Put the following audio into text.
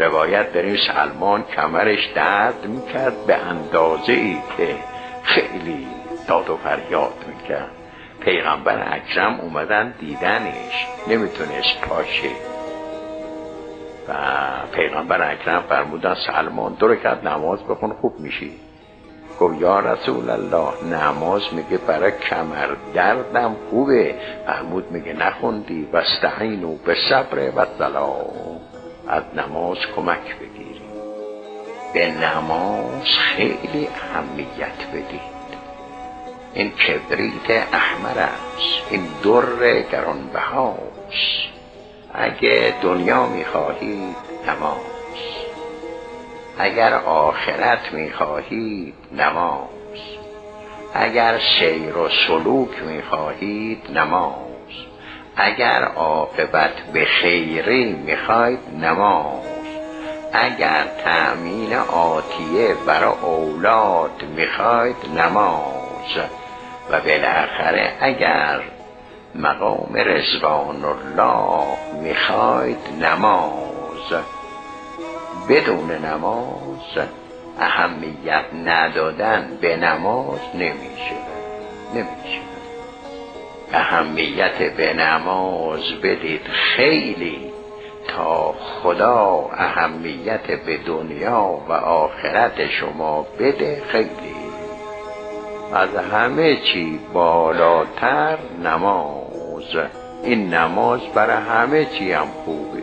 روایت داریم سلمان کمرش درد میکرد به اندازه ای که خیلی داد و فریاد میکرد. پیغمبر اکرم اومدن دیدنش، نمیتونست پاشه و پیغمبر اکرم فرمودن سلمان 2 رکعت نماز بخون خوب میشی. گفت یا رسول الله نماز میگه برای کمر دردم خوبه. فرمود میگه نخوندی واستعینوا بالصبر والصلاة، از نماز کمک بگیری. به نماز خیلی اهمیت بدید. این کبریت احمر است، این در گرانبهاست. اگه دنیا میخواهید نماز، اگر آخرت میخواهید نماز، اگر سیر و سلوک میخواهید نماز، اگر عاقبت به خیری میخواهید نماز، اگر تأمین آتیه برای اولاد میخواهید نماز، و بالاخره اگر مقام رضوان الله میخواهید نماز. بدون نماز اهمیت ندادن به نماز نمیشه. اهمیت به نماز بدید خیلی، تا خدا اهمیت به دنیا و آخرت شما بده خیلی. از همه چی بالاتر نماز. این نماز برای همه چی هم خوبه.